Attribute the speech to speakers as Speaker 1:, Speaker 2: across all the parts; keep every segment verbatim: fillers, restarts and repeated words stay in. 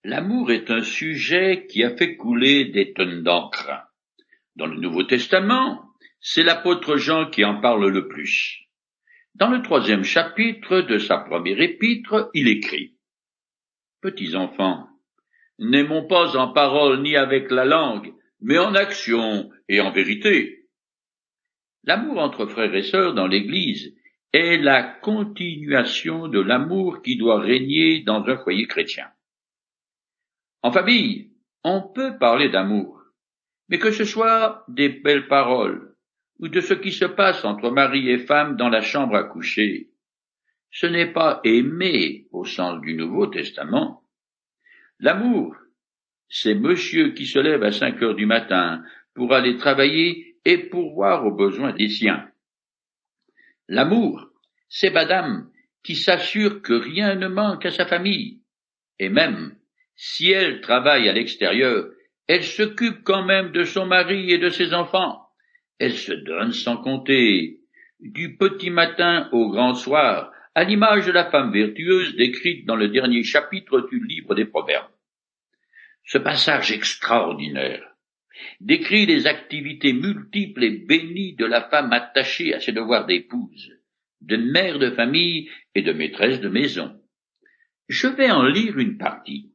Speaker 1: L'amour est un sujet qui a fait couler des tonnes d'encre. Dans le Nouveau Testament, c'est l'apôtre Jean qui en parle le plus. Dans le troisième chapitre de sa première épître, il écrit « Petits enfants, n'aimons pas en parole ni avec la langue, mais en action et en vérité. » L'amour entre frères et sœurs dans l'Église est la continuation de l'amour qui doit régner dans un foyer chrétien. En famille, on peut parler d'amour, mais que ce soit des belles paroles ou de ce qui se passe entre mari et femme dans la chambre à coucher, ce n'est pas aimer au sens du Nouveau Testament. L'amour, c'est monsieur qui se lève à cinq heures du matin pour aller travailler et pourvoir aux besoins des siens. L'amour, c'est madame qui s'assure que rien ne manque à sa famille, et même si elle travaille à l'extérieur, elle s'occupe quand même de son mari et de ses enfants. Elle se donne sans compter, du petit matin au grand soir, à l'image de la femme vertueuse décrite dans le dernier chapitre du livre des Proverbes. Ce passage extraordinaire décrit les activités multiples et bénies de la femme attachée à ses devoirs d'épouse, de mère de famille et de maîtresse de maison. Je vais en lire une partie.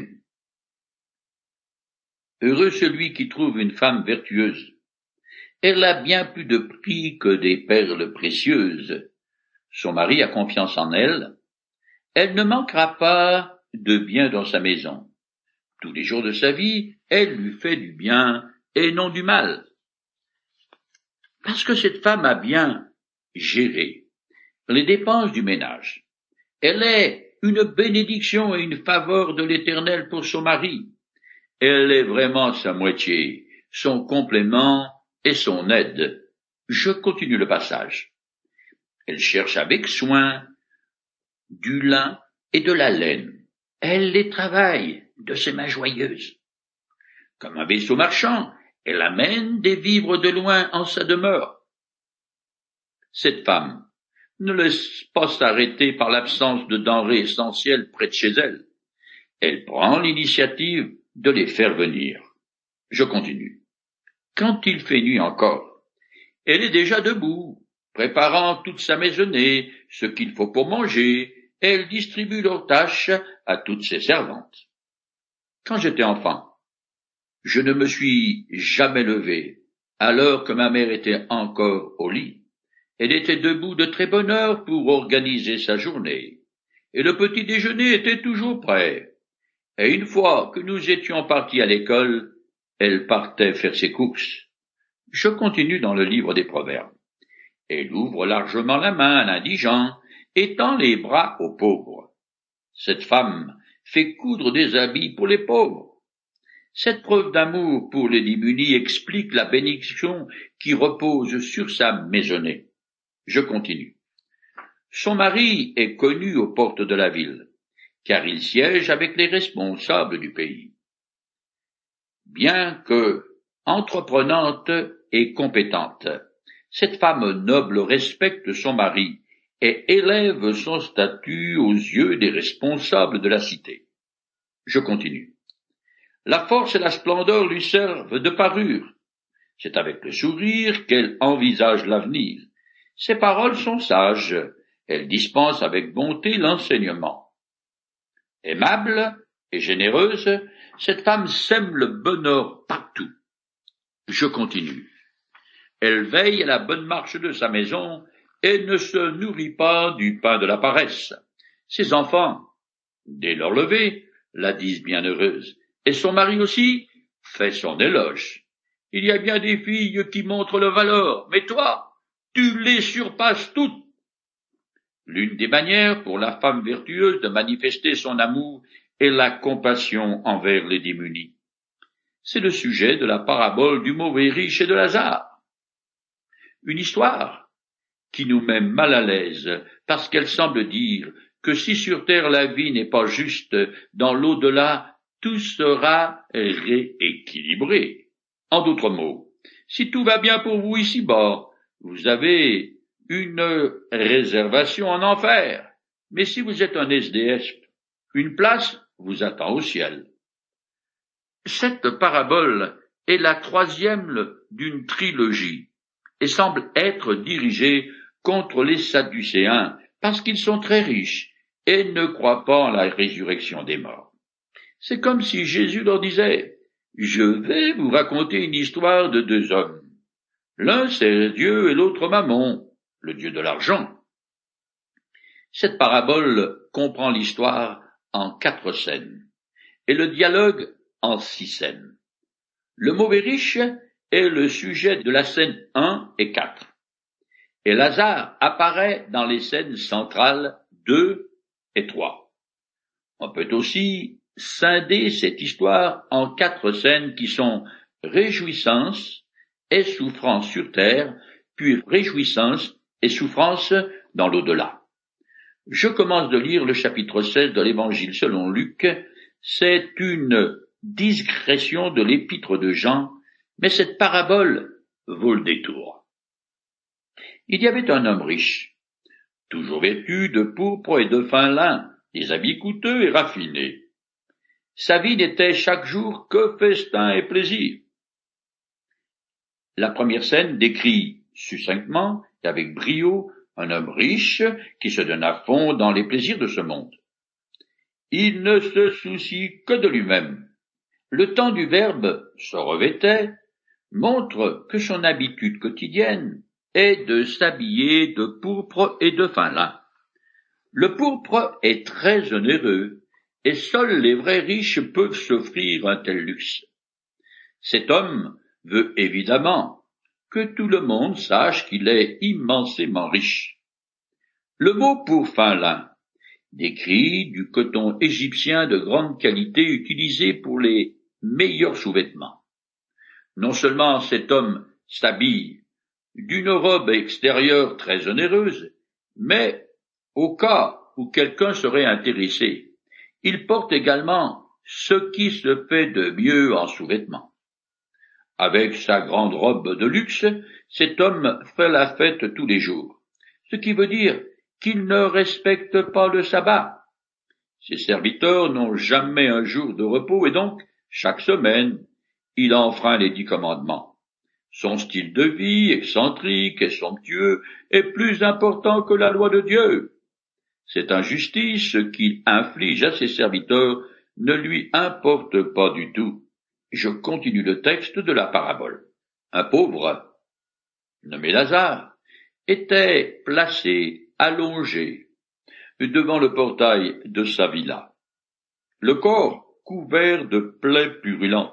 Speaker 1: Heureux celui qui trouve une femme vertueuse. Elle a bien plus de prix que des perles précieuses. Son mari a confiance en elle. Elle ne manquera pas de bien dans sa maison. Tous les jours de sa vie, elle lui fait du bien et non du mal. Parce que cette femme a bien géré les dépenses du ménage. Elle est une bénédiction et une faveur de l'Éternel pour son mari. Elle est vraiment sa moitié, son complément et son aide. Je continue le passage. Elle cherche avec soin du lin et de la laine. Elle les travaille de ses mains joyeuses. Comme un vaisseau marchand, elle amène des vivres de loin en sa demeure. Cette femme ne laisse pas s'arrêter par l'absence de denrées essentielles près de chez elle. Elle prend l'initiative de les faire venir. Je continue. Quand il fait nuit encore, elle est déjà debout, préparant toute sa maisonnée, ce qu'il faut pour manger. Elle distribue leurs tâches à toutes ses servantes. Quand j'étais enfant, je ne me suis jamais levé, alors que ma mère était encore au lit. Elle était debout de très bonne heure pour organiser sa journée, et le petit déjeuner était toujours prêt. Et une fois que nous étions partis à l'école, elle partait faire ses courses. Je continue dans le livre des Proverbes. Elle ouvre largement la main à l'indigent et tend les bras aux pauvres. Cette femme fait coudre des habits pour les pauvres. Cette preuve d'amour pour les démunis explique la bénédiction qui repose sur sa maisonnée. Je continue. Son mari est connu aux portes de la ville, car il siège avec les responsables du pays. Bien que entreprenante et compétente, cette femme noble respecte son mari et élève son statut aux yeux des responsables de la cité. Je continue. La force et la splendeur lui servent de parure. C'est avec le sourire qu'elle envisage l'avenir. Ses paroles sont sages. Elle dispense avec bonté l'enseignement. Aimable et généreuse, cette femme sème le bonheur partout. Je continue. Elle veille à la bonne marche de sa maison et ne se nourrit pas du pain de la paresse. Ses enfants, dès leur lever, la disent bienheureuse, et son mari aussi fait son éloge. Il y a bien des filles qui montrent leur valeur, mais toi, tu les surpasses toutes. L'une des manières pour la femme vertueuse de manifester son amour est la compassion envers les démunis. C'est le sujet de la parabole du mauvais riche et de Lazare. Une histoire qui nous met mal à l'aise parce qu'elle semble dire que si sur terre la vie n'est pas juste, dans l'au-delà, tout sera rééquilibré. En d'autres mots, si tout va bien pour vous ici-bas, vous avez une réservation en enfer. Mais si vous êtes un S D F, une place vous attend au ciel. Cette parabole est la troisième d'une trilogie et semble être dirigée contre les Sadducéens parce qu'ils sont très riches et ne croient pas en la résurrection des morts. C'est comme si Jésus leur disait « Je vais vous raconter une histoire de deux hommes. L'un c'est Dieu et l'autre Mammon, le dieu de l'argent. » Cette parabole comprend l'histoire en quatre scènes et le dialogue en six scènes. Le mauvais riche est le sujet de la scène un et quatre. Et Lazare apparaît dans les scènes centrales deux et trois. On peut aussi scinder cette histoire en quatre scènes qui sont réjouissance et souffrance sur terre, puis réjouissance et souffrance dans l'au-delà. Je commence de lire le chapitre seize de l'Évangile selon Luc. C'est une digression de l'épître de Jean, mais cette parabole vaut le détour. Il y avait un homme riche, toujours vêtu de pourpre et de fin lin, des habits coûteux et raffinés. Sa vie n'était chaque jour que festin et plaisir. La première scène décrit succinctement et avec brio un homme riche qui se donne à fond dans les plaisirs de ce monde. Il ne se soucie que de lui-même. Le temps du verbe se revêtait montre que son habitude quotidienne est de s'habiller de pourpre et de fin lin. Le pourpre est très onéreux, et seuls les vrais riches peuvent s'offrir un tel luxe. Cet homme veut évidemment que tout le monde sache qu'il est immensément riche. Le mot pour fin lin décrit du coton égyptien de grande qualité utilisé pour les meilleurs sous-vêtements. Non seulement cet homme s'habille d'une robe extérieure très onéreuse, mais au cas où quelqu'un serait intéressé, il porte également ce qui se fait de mieux en sous-vêtements. Avec sa grande robe de luxe, cet homme fait la fête tous les jours, ce qui veut dire qu'il ne respecte pas le sabbat. Ses serviteurs n'ont jamais un jour de repos et donc, chaque semaine, il enfreint les dix commandements. Son style de vie, excentrique et somptueux, est plus important que la loi de Dieu. Cette injustice qu'il inflige à ses serviteurs ne lui importe pas du tout. Je continue le texte de la parabole. Un pauvre, nommé Lazare, était placé, allongé, devant le portail de sa villa, le corps couvert de plaies purulentes.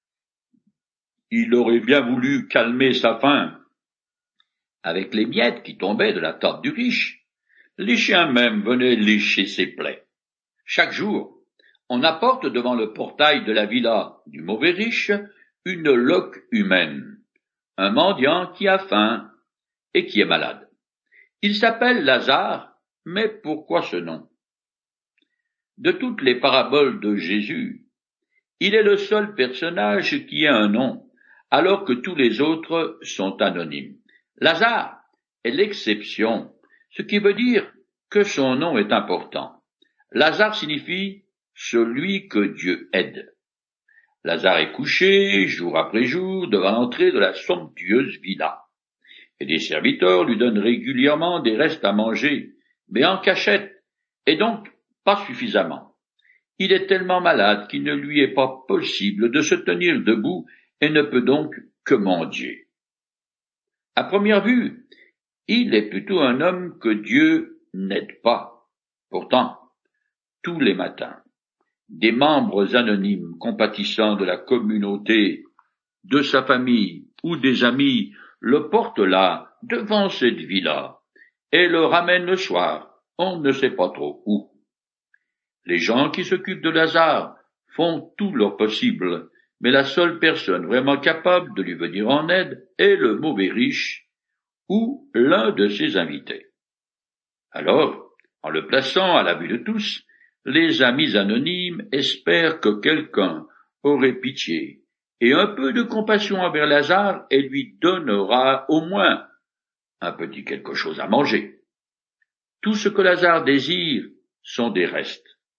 Speaker 1: Il aurait bien voulu calmer sa faim. Avec les miettes qui tombaient de la table du riche, les chiens même venaient lécher ses plaies. Chaque jour, on apporte devant le portail de la villa du mauvais riche une loque humaine, un mendiant qui a faim et qui est malade. Il s'appelle Lazare, mais pourquoi ce nom? De toutes les paraboles de Jésus, il est le seul personnage qui a un nom, alors que tous les autres sont anonymes. Lazare est l'exception, ce qui veut dire que son nom est important. Lazare signifie « celui que Dieu aide ». Lazare est couché, jour après jour, devant l'entrée de la somptueuse villa, et des serviteurs lui donnent régulièrement des restes à manger, mais en cachette, et donc pas suffisamment. Il est tellement malade qu'il ne lui est pas possible de se tenir debout et ne peut donc que mendier. À première vue, il est plutôt un homme que Dieu n'aide pas. Pourtant, tous les matins, des membres anonymes compatissants de la communauté, de sa famille ou des amis le portent là, devant cette villa, et le ramènent le soir, on ne sait pas trop où. Les gens qui s'occupent de Lazare font tout leur possible, mais la seule personne vraiment capable de lui venir en aide est le mauvais riche ou l'un de ses invités. Alors, en le plaçant à la vue de tous, les amis anonymes espèrent que quelqu'un aurait pitié et un peu de compassion envers Lazare et lui donnera au moins un petit quelque chose à manger. Tout ce que Lazare désire sont des restes.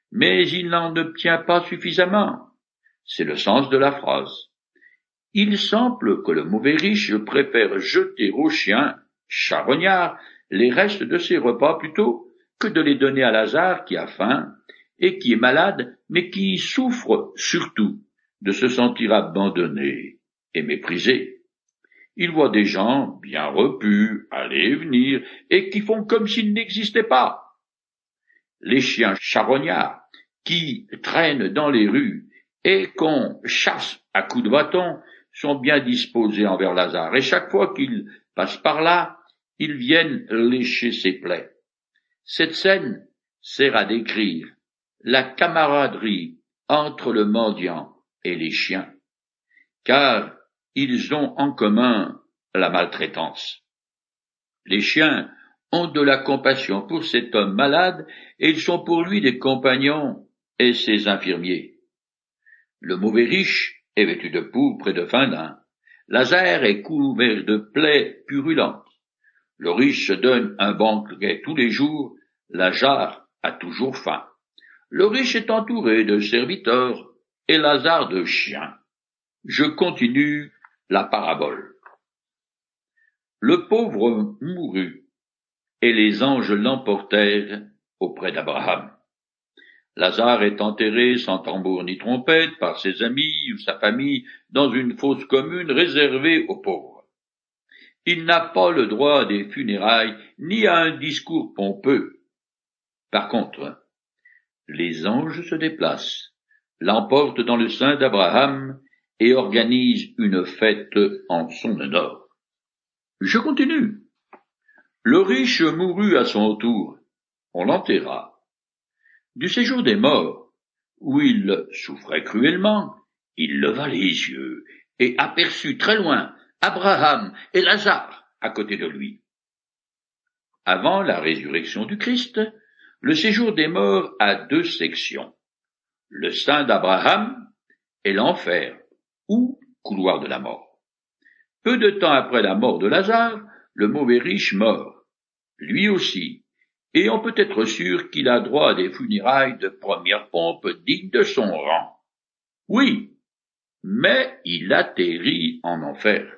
Speaker 1: mais il n'en obtient pas suffisamment. C'est le sens de la phrase. Il semble que le mauvais riche préfère jeter au chien charognard les restes de ses repas plutôt que de les donner à Lazare qui a faim et qui est malade, mais qui souffre surtout de se sentir abandonné et méprisé. Il voit des gens bien repus aller et venir et qui font comme s'ils n'existaient pas. Les chiens charognards qui traînent dans les rues et qu'on chasse à coups de bâton sont bien disposés envers Lazare, et chaque fois qu'ils passent par là, ils viennent lécher ses plaies. Cette scène sert à décrire la camaraderie entre le mendiant et les chiens, car ils ont en commun la maltraitance. Les chiens ont de la compassion pour cet homme malade, et ils sont pour lui des compagnons et ses infirmiers. Le mauvais riche est vêtu de pourpre et de fin lin. Lazare est couvert de plaies purulentes. Le riche se donne un banquet tous les jours, Lazare a toujours faim. Le riche est entouré de serviteurs et Lazare de chiens. Je continue la parabole. Le pauvre mourut, et les anges l'emportèrent auprès d'Abraham. Lazare est enterré sans tambour ni trompette par ses amis ou sa famille dans une fosse commune réservée aux pauvres. Il n'a pas le droit des funérailles ni à un discours pompeux. Par contre, les anges se déplacent, l'emportent dans le sein d'Abraham et organisent une fête en son honneur. Je continue. Le riche mourut à son tour, on l'enterra. Du séjour des morts, où il souffrait cruellement, il leva les yeux et aperçut très loin Abraham et Lazare à côté de lui. Avant la résurrection du Christ, le séjour des morts a deux sections, le sein d'Abraham et l'enfer, ou couloir de la mort. Peu de temps après la mort de Lazare, le mauvais riche mort, lui aussi, et on peut être sûr qu'il a droit à des funérailles de première pompe dignes de son rang. Oui, mais il atterrit en enfer.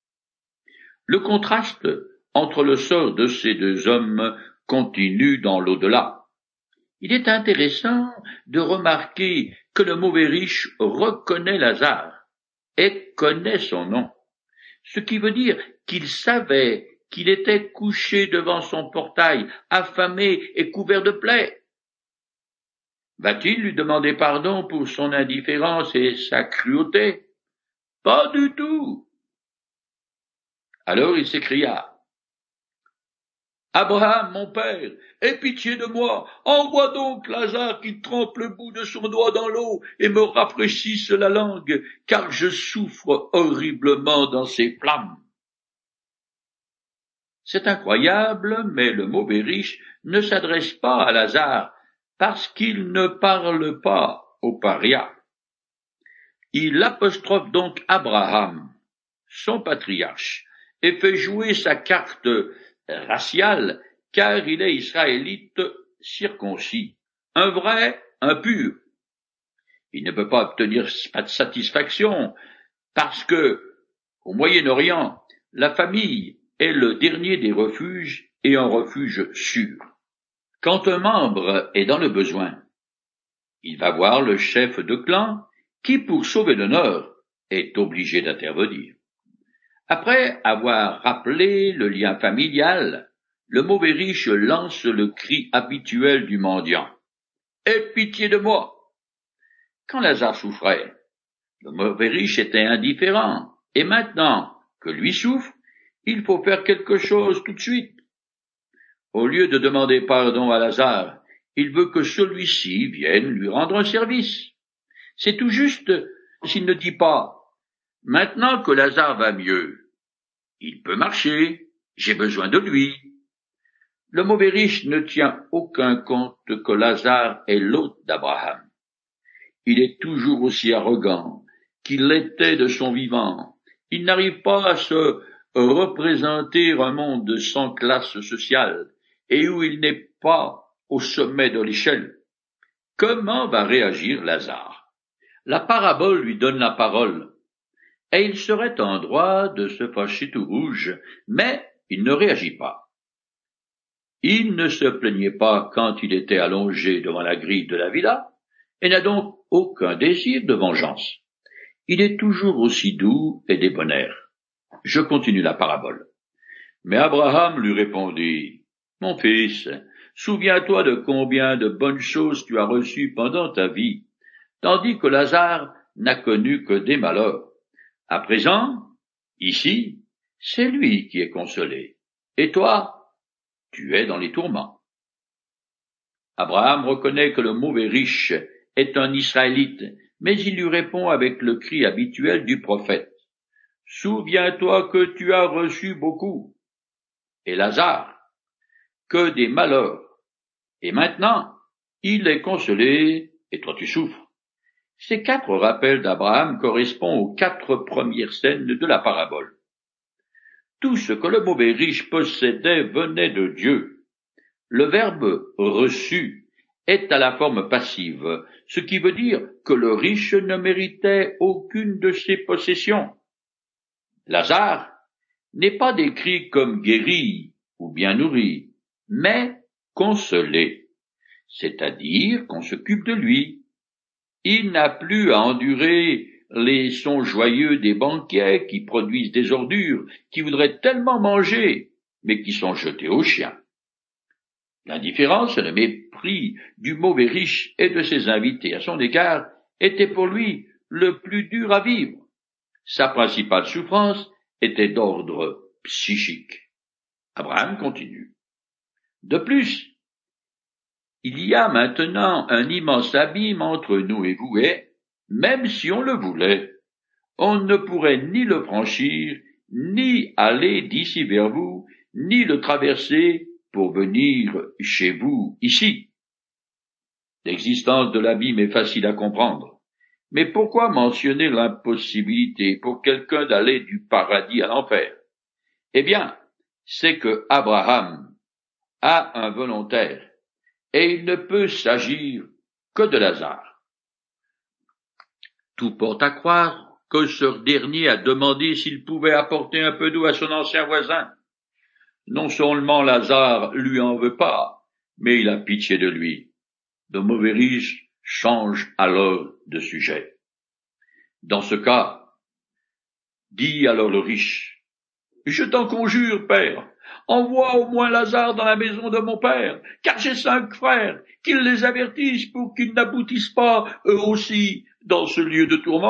Speaker 1: Le contraste entre le sort de ces deux hommes continue dans l'au-delà. Il est intéressant de remarquer que le mauvais riche reconnaît Lazare et connaît son nom, ce qui veut dire qu'il savait qu'il était couché devant son portail, affamé et couvert de plaies. Va-t-il lui demander pardon pour son indifférence et sa cruauté? Pas du tout. Alors il s'écria, « Abraham, mon père, aie pitié de moi, envoie donc Lazare qui trempe le bout de son doigt dans l'eau et me rafraîchisse la langue, car je souffre horriblement dans ces flammes. » C'est incroyable, mais le mauvais riche ne s'adresse pas à Lazare parce qu'il ne parle pas au paria. Il apostrophe donc Abraham, son patriarche, et fait jouer sa carte raciale, car il est israélite circoncis, un vrai, un pur. Il ne peut pas obtenir satisfaction parce que, au Moyen-Orient, la famille est le dernier des refuges et un refuge sûr. Quand un membre est dans le besoin, il va voir le chef de clan qui, pour sauver l'honneur, est obligé d'intervenir. Après avoir rappelé le lien familial, le mauvais riche lance le cri habituel du mendiant. « Aie pitié de moi !» Quand Lazare souffrait, le mauvais riche était indifférent, et maintenant que lui souffre, il faut faire quelque chose tout de suite. Au lieu de demander pardon à Lazare, il veut que celui-ci vienne lui rendre un service. C'est tout juste s'il ne dit pas « Maintenant que Lazare va mieux, il peut marcher, j'ai besoin de lui. » Le mauvais riche ne tient aucun compte que Lazare est l'hôte d'Abraham. Il est toujours aussi arrogant qu'il l'était de son vivant. Il n'arrive pas à se représenter un monde sans classe sociale et où il n'est pas au sommet de l'échelle. Comment va réagir Lazare? La parabole lui donne la parole, et il serait en droit de se fâcher tout rouge, mais il ne réagit pas. Il ne se plaignait pas quand il était allongé devant la grille de la villa, et n'a donc aucun désir de vengeance. Il est toujours aussi doux et débonnaire. Je continue la parabole. Mais Abraham lui répondit, « Mon fils, souviens-toi de combien de bonnes choses tu as reçues pendant ta vie, tandis que Lazare n'a connu que des malheurs. À présent, ici, c'est lui qui est consolé, et toi, tu es dans les tourments. » Abraham reconnaît que le mauvais riche est un Israélite, mais il lui répond avec le cri habituel du prophète. « Souviens-toi que tu as reçu beaucoup. » Et Lazare, que des malheurs. Et maintenant, il est consolé, et toi tu souffres. Ces quatre rappels d'Abraham correspondent aux quatre premières scènes de la parabole. Tout ce que le mauvais riche possédait venait de Dieu. Le verbe reçu est à la forme passive, ce qui veut dire que le riche ne méritait aucune de ses possessions. Lazare n'est pas décrit comme guéri ou bien nourri, mais consolé, c'est-à-dire qu'on s'occupe de lui. Il n'a plus à endurer les sons joyeux des banquets qui produisent des ordures, qui voudraient tellement manger, mais qui sont jetés aux chiens. L'indifférence et le mépris du mauvais riche et de ses invités à son égard étaient pour lui le plus dur à vivre. Sa principale souffrance était d'ordre psychique. Abraham continue. De plus, il y a maintenant un immense abîme entre nous et vous et, même si on le voulait, on ne pourrait ni le franchir, ni aller d'ici vers vous, ni le traverser pour venir chez vous, ici. L'existence de l'abîme est facile à comprendre. Mais pourquoi mentionner l'impossibilité pour quelqu'un d'aller du paradis à l'enfer? Eh bien, c'est que Abraham a un volontaire, et il ne peut s'agir que de Lazare. Tout porte à croire que ce dernier a demandé s'il pouvait apporter un peu d'eau à son ancien voisin. Non seulement Lazare lui en veut pas, mais il a pitié de lui. Le mauvais riche change alors de sujet. Dans ce cas, dit alors le riche, « Je t'en conjure, père, envoie au moins Lazare dans la maison de mon père, car j'ai cinq frères, qu'ils les avertissent pour qu'ils n'aboutissent pas, eux aussi, dans ce lieu de tourment. »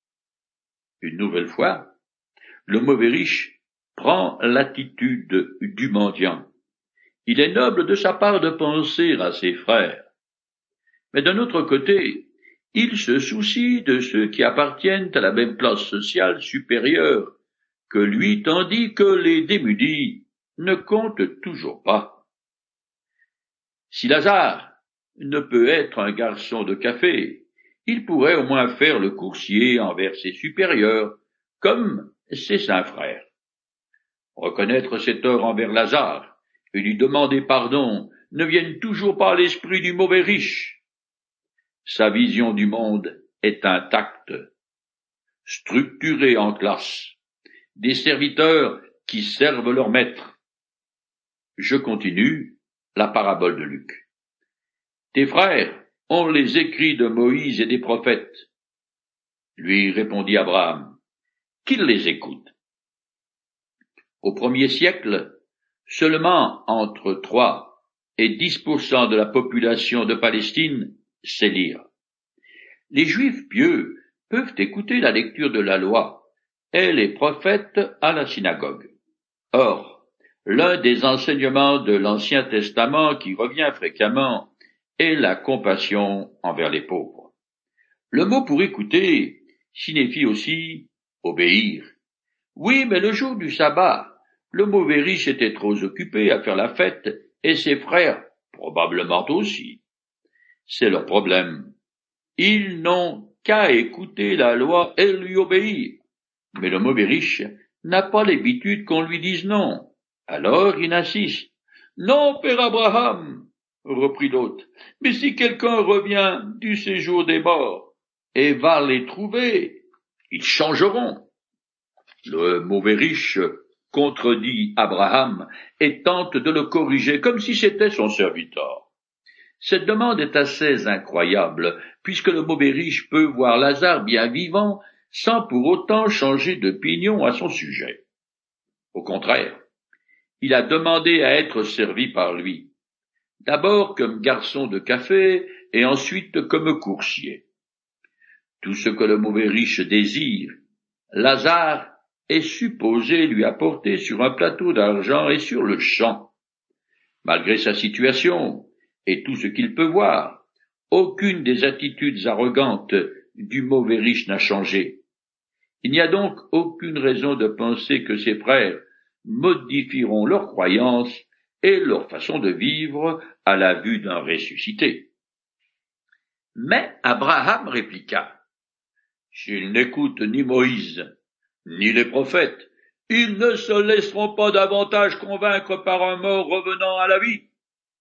Speaker 1: Une nouvelle fois, le mauvais riche prend l'attitude du mendiant. Il est noble de sa part de penser à ses frères. Mais d'un autre côté, il se soucie de ceux qui appartiennent à la même classe sociale supérieure que lui, tandis que les démunis ne comptent toujours pas. Si Lazare ne peut être un garçon de café, il pourrait au moins faire le coursier envers ses supérieurs, comme ses cinq frères. Reconnaître ses torts envers Lazare et lui demander pardon ne viennent toujours pas à l'esprit du mauvais riche. Sa vision du monde est intacte, structurée en classes, des serviteurs qui servent leur maître. Je continue la parabole de Luc. Tes frères ont les écrits de Moïse et des prophètes. Lui répondit Abraham, qu'il les écoute. Au premier siècle, seulement entre trois et dix pour cent de la population de Palestine sait lire. Les Juifs pieux peuvent écouter la lecture de la loi et les prophètes à la synagogue. Or, l'un des enseignements de l'Ancien Testament qui revient fréquemment est la compassion envers les pauvres. Le mot pour écouter signifie aussi obéir. Oui, mais le jour du sabbat, le mauvais riche était trop occupé à faire la fête, et ses frères probablement aussi. C'est leur problème. Ils n'ont qu'à écouter la loi et lui obéir. Mais le mauvais riche n'a pas l'habitude qu'on lui dise non. Alors il insiste. « Non, père Abraham, reprit l'hôte, mais si quelqu'un revient du séjour des morts et va les trouver, ils changeront. Le mauvais riche contredit Abraham et tente de le corriger comme si c'était son serviteur. Cette demande est assez incroyable, puisque le mauvais riche peut voir Lazare bien vivant sans pour autant changer d'opinion à son sujet. Au contraire, il a demandé à être servi par lui, d'abord comme garçon de café et ensuite comme coursier. Tout ce que le mauvais riche désire, Lazare est supposé lui apporter sur un plateau d'argent et sur le champ. Malgré sa situation et tout ce qu'il peut voir, aucune des attitudes arrogantes du mauvais riche n'a changé. Il n'y a donc aucune raison de penser que ses frères modifieront leurs croyances et leur façon de vivre à la vue d'un ressuscité. Mais Abraham répliqua, « S'ils n'écoutent ni Moïse, ni les prophètes, ils ne se laisseront pas davantage convaincre par un mort revenant à la vie. »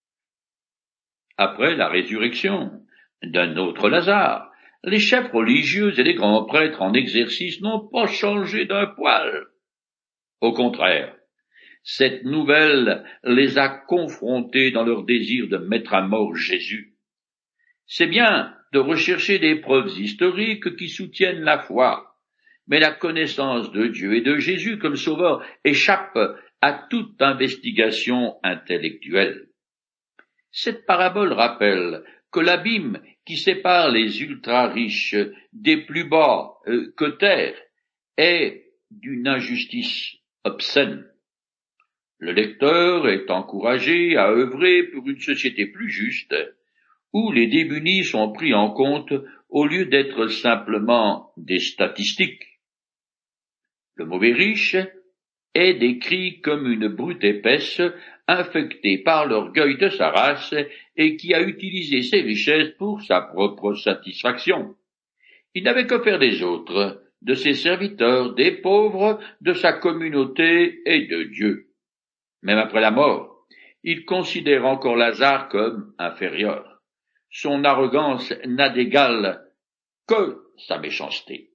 Speaker 1: Après la résurrection d'un autre Lazare, les chefs religieux et les grands prêtres en exercice n'ont pas changé d'un poil. Au contraire, cette nouvelle les a confrontés dans leur désir de mettre à mort Jésus. C'est bien de rechercher des preuves historiques qui soutiennent la foi, mais la connaissance de Dieu et de Jésus comme sauveur échappe à toute investigation intellectuelle. Cette parabole rappelle que l'abîme qui sépare les ultra-riches des plus bas euh, que terre est d'une injustice obscène. Le lecteur est encouragé à œuvrer pour une société plus juste, où les démunis sont pris en compte au lieu d'être simplement des statistiques. Le mauvais riche est décrit comme une brute épaisse, infectée par l'orgueil de sa race et qui a utilisé ses richesses pour sa propre satisfaction. Il n'avait que faire des autres, de ses serviteurs, des pauvres, de sa communauté et de Dieu. Même après la mort, il considère encore Lazare comme inférieur. Son arrogance n'a d'égal que sa méchanceté.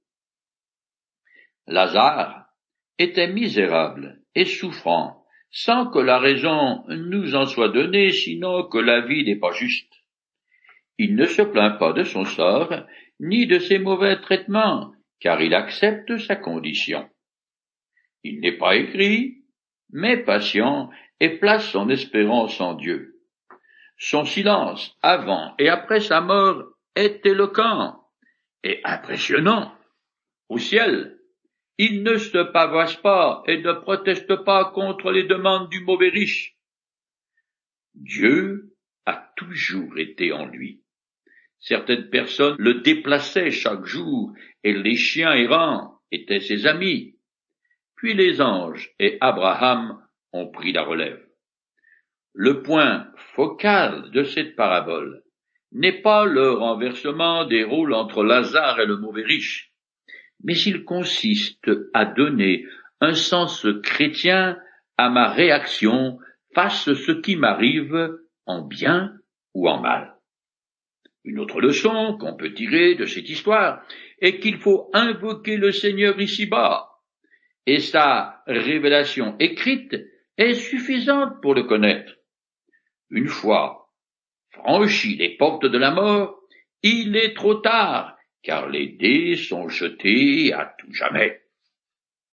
Speaker 1: Lazare était misérable et souffrant, sans que la raison nous en soit donnée, sinon que la vie n'est pas juste. Il ne se plaint pas de son sort, ni de ses mauvais traitements, car il accepte sa condition. Il n'est pas écrit, mais patient, et place son espérance en Dieu. Son silence avant et après sa mort est éloquent et impressionnant. Au ciel, il ne se pavoise pas et ne proteste pas contre les demandes du mauvais riche. Dieu a toujours été en lui. Certaines personnes le déplaçaient chaque jour et les chiens errants étaient ses amis. Puis les anges et Abraham ont pris la relève. Le point focal de cette parabole n'est pas le renversement des rôles entre Lazare et le mauvais riche, mais il consiste à donner un sens chrétien à ma réaction face à ce qui m'arrive en bien ou en mal. Une autre leçon qu'on peut tirer de cette histoire est qu'il faut invoquer le Seigneur ici-bas, et sa révélation écrite est suffisante pour le connaître. Une fois franchi les portes de la mort, il est trop tard, car les dés sont jetés à tout jamais.